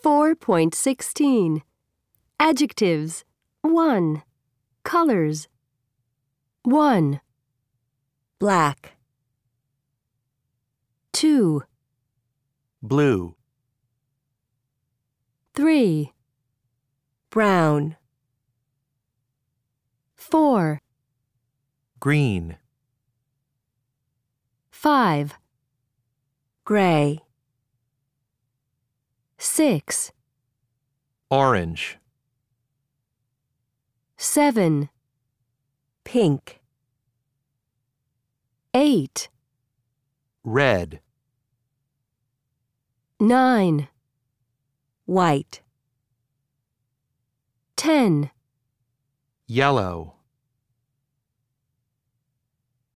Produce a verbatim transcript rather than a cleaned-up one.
four point sixteen. Adjectives. one. Colors. one. Black. two. Blue. three. Brown. four. Green. five. Gray. six. Orange. seven. Pink. eight. Red. nine. White. ten. Yellow.